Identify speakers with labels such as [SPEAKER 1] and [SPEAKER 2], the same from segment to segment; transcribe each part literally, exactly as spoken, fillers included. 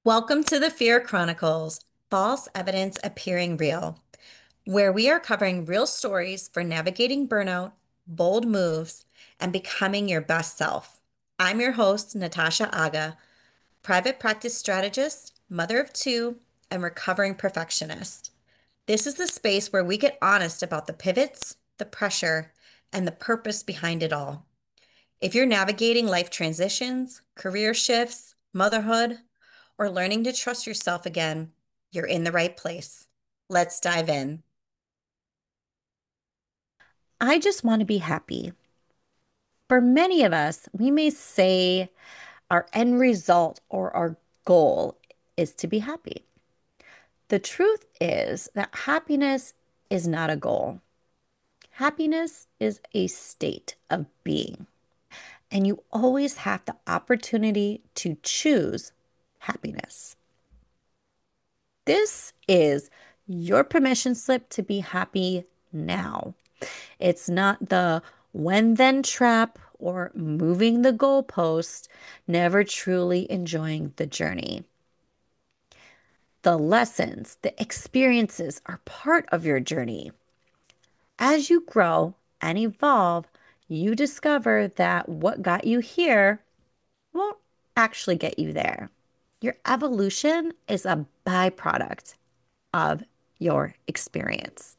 [SPEAKER 1] Welcome to the Fear Chronicles, False Evidence Appearing Real, where we are covering real stories for navigating burnout, bold moves, and becoming your best self. I'm your host, Natasha Aga, private practice strategist, mother of two, and recovering perfectionist. This is the space where we get honest about the pivots, the pressure, and the purpose behind it all. If you're navigating life transitions, career shifts, motherhood, or learning to trust yourself again, you're in the right place. Let's dive in.
[SPEAKER 2] I just want to be happy. For many of us, we may say our end result or our goal is to be happy. The truth is that happiness is not a goal. Happiness is a state of being, and you always have the opportunity to choose happiness. This is your permission slip to be happy now. It's not the when then trap or moving the goalpost, never truly enjoying the journey. The lessons, the experiences are part of your journey. As you grow and evolve, you discover that what got you here won't actually get you there. Your evolution is a byproduct of your experience.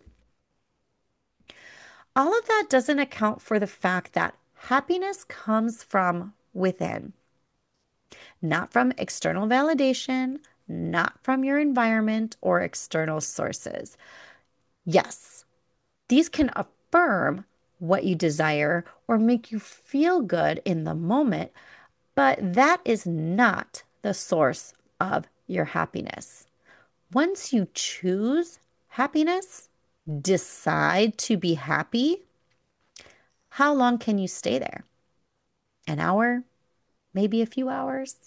[SPEAKER 2] All of that doesn't account for the fact that happiness comes from within, not from external validation, not from your environment or external sources. Yes, these can affirm what you desire or make you feel good in the moment, but that is not the source of your happiness. Once you choose happiness, decide to be happy, how long can you stay there? An hour? Maybe a few hours?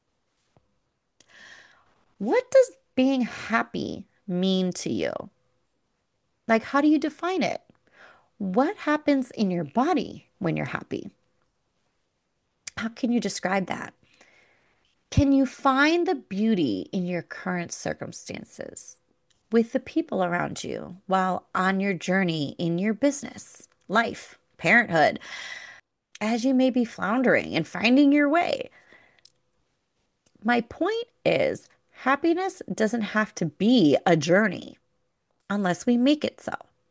[SPEAKER 2] What does being happy mean to you? Like, how do you define it? What happens in your body when you're happy? How can you describe that? Can you find the beauty in your current circumstances with the people around you while on your journey in your business, life, parenthood, as you may be floundering and finding your way? My point is, happiness doesn't have to be a journey unless we make it so.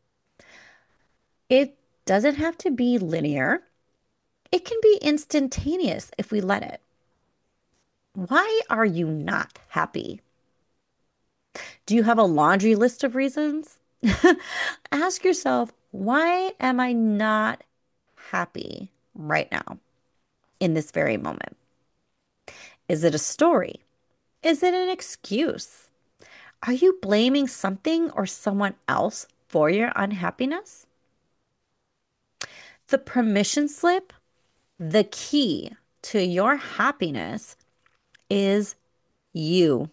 [SPEAKER 2] It doesn't have to be linear. It can be instantaneous if we let it. Why are you not happy? Do you have a laundry list of reasons? Ask yourself, why am I not happy right now in this very moment? Is it a story? Is it an excuse? Are you blaming something or someone else for your unhappiness? The permission slip, the key to your happiness is you.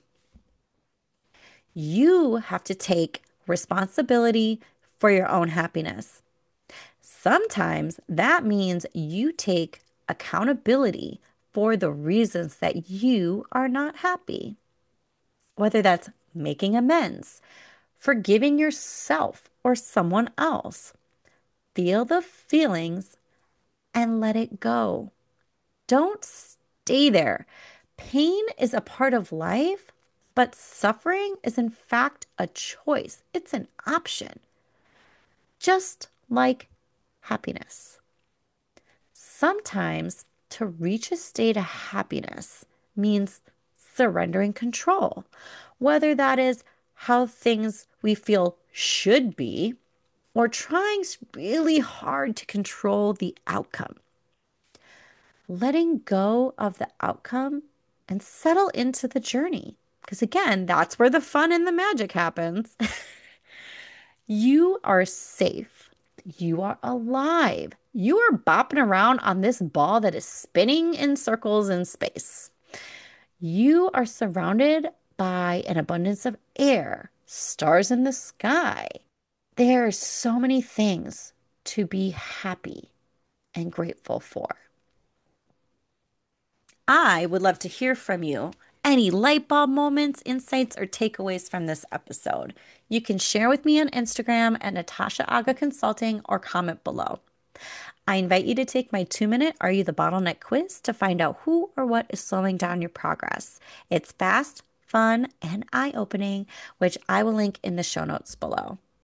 [SPEAKER 2] You have to take responsibility for your own happiness. Sometimes that means you take accountability for the reasons that you are not happy, whether that's making amends, forgiving yourself or someone else. Feel the feelings and let it go. Don't stay there. Pain is a part of life, but suffering is in fact a choice. It's an option, just like happiness. Sometimes to reach a state of happiness means surrendering control, whether that is how things we feel should be or trying really hard to control the outcome. Letting go of the outcome and settle into the journey. Because again, that's where the fun and the magic happens. You are safe. You are alive. You are bopping around on this ball that is spinning in circles in space. You are surrounded by an abundance of air, stars in the sky. There are so many things to be happy and grateful for. I would love to hear from you any light bulb moments, insights, or takeaways from this episode. You can share with me on Instagram at Natasha Aga Consulting or comment below. I invite you to take my two minute Are You the Bottleneck quiz to find out who or what is slowing down your progress. It's fast, fun, and eye opening, which I will link in the show notes below.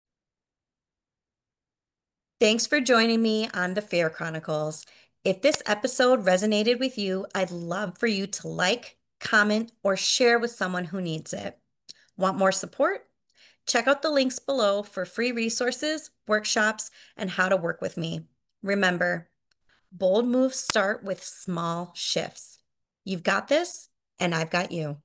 [SPEAKER 1] Thanks for joining me on the Fair Chronicles. If this episode resonated with you, I'd love for you to like, comment, or share with someone who needs it. Want more support? Check out the links below for free resources, workshops, and how to work with me. Remember, bold moves start with small shifts. You've got this, and I've got you.